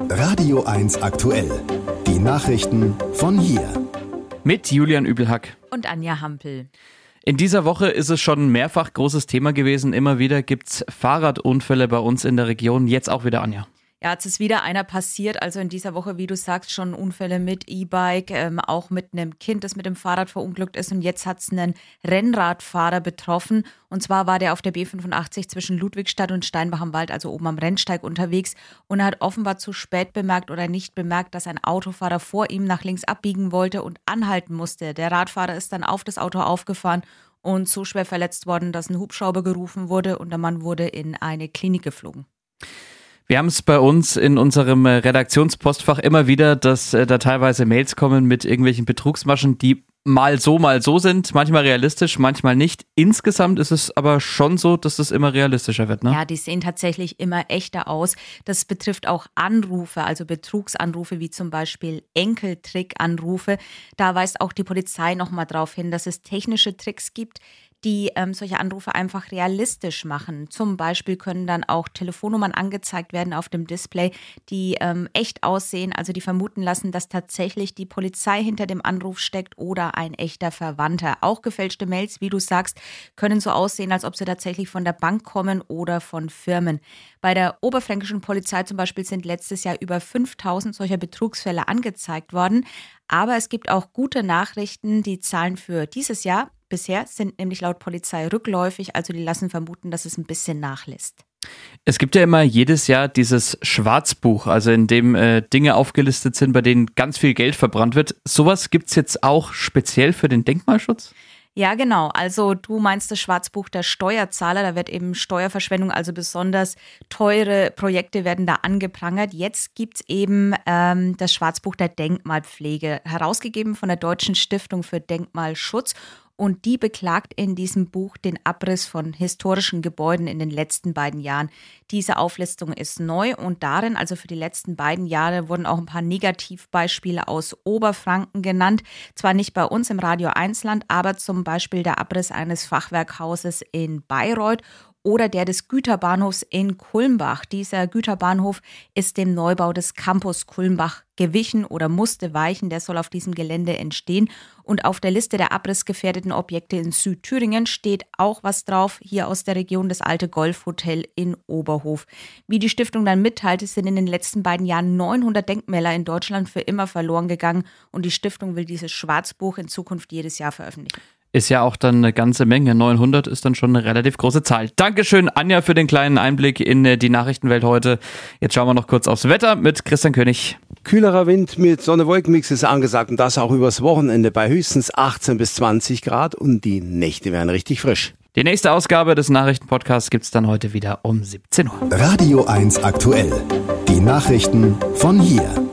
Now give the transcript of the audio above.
Radio 1 aktuell. Die Nachrichten von hier. Mit Julian Übelhack und Anja Hampel. In dieser Woche ist es schon mehrfach großes Thema gewesen. Immer wieder gibt's Fahrradunfälle bei uns in der Region. Jetzt auch wieder, Anja. Ja, jetzt ist wieder einer passiert. Also in dieser Woche, wie du sagst, schon Unfälle mit E-Bike, auch mit einem Kind, das mit dem Fahrrad verunglückt ist. Und jetzt hat es einen Rennradfahrer betroffen. Und zwar war der auf der B85 zwischen Ludwigstadt und Steinbach am Wald, also oben am Rennsteig unterwegs. Und er hat offenbar zu spät bemerkt oder nicht bemerkt, dass ein Autofahrer vor ihm nach links abbiegen wollte und anhalten musste. Der Radfahrer ist dann auf das Auto aufgefahren und so schwer verletzt worden, dass ein Hubschrauber gerufen wurde und der Mann wurde in eine Klinik geflogen. Wir haben es bei uns in unserem Redaktionspostfach immer wieder, dass da teilweise Mails kommen mit irgendwelchen Betrugsmaschen, die mal so sind, manchmal realistisch, manchmal nicht. Insgesamt ist es aber schon so, dass es immer realistischer wird, ne? Ja, die sehen tatsächlich immer echter aus. Das betrifft auch Anrufe, also Betrugsanrufe wie zum Beispiel Enkeltrick-Anrufe. Da weist auch die Polizei nochmal darauf hin, dass es technische Tricks gibt, die solche Anrufe einfach realistisch machen. Zum Beispiel können dann auch Telefonnummern angezeigt werden auf dem Display, die echt aussehen, also die vermuten lassen, dass tatsächlich die Polizei hinter dem Anruf steckt oder ein echter Verwandter. Auch gefälschte Mails, wie du sagst, können so aussehen, als ob sie tatsächlich von der Bank kommen oder von Firmen. Bei der oberfränkischen Polizei zum Beispiel sind letztes Jahr über 5000 solcher Betrugsfälle angezeigt worden. Aber es gibt auch gute Nachrichten. Die Zahlen für dieses Jahr bisher sind nämlich laut Polizei rückläufig, also die lassen vermuten, dass es ein bisschen nachlässt. Es gibt ja immer jedes Jahr dieses Schwarzbuch, also in dem Dinge aufgelistet sind, bei denen ganz viel Geld verbrannt wird. Sowas gibt es jetzt auch speziell für den Denkmalschutz? Ja, genau. Also du meinst das Schwarzbuch der Steuerzahler. Da wird eben Steuerverschwendung, also besonders teure Projekte werden da angeprangert. Jetzt gibt es eben das Schwarzbuch der Denkmalpflege, herausgegeben von der Deutschen Stiftung für Denkmalschutz. Und die beklagt in diesem Buch den Abriss von historischen Gebäuden in den letzten beiden Jahren. Diese Auflistung ist neu und darin, also für die letzten beiden Jahre, wurden auch ein paar Negativbeispiele aus Oberfranken genannt. Zwar nicht bei uns im Radio 1 Land, aber zum Beispiel der Abriss eines Fachwerkhauses in Bayreuth oder der des Güterbahnhofs in Kulmbach. Dieser Güterbahnhof ist dem Neubau des Campus Kulmbach gewichen oder musste weichen. Der soll auf diesem Gelände entstehen. Und auf der Liste der abrissgefährdeten Objekte in Südthüringen steht auch was drauf, hier aus der Region, das alte Golfhotel in Oberhof. Wie die Stiftung dann mitteilt, sind in den letzten beiden Jahren 900 Denkmäler in Deutschland für immer verloren gegangen. Und die Stiftung will dieses Schwarzbuch in Zukunft jedes Jahr veröffentlichen. Ist ja auch dann eine ganze Menge. 900 ist dann schon eine relativ große Zahl. Dankeschön, Anja, für den kleinen Einblick in die Nachrichtenwelt heute. Jetzt schauen wir noch kurz aufs Wetter mit Christian König. Kühlerer Wind mit Sonne-Wolken-Mix ist angesagt und das auch übers Wochenende bei höchstens 18 bis 20 Grad und die Nächte werden richtig frisch. Die nächste Ausgabe des Nachrichtenpodcasts gibt's dann heute wieder um 17 Uhr. Radio 1 aktuell. Die Nachrichten von hier.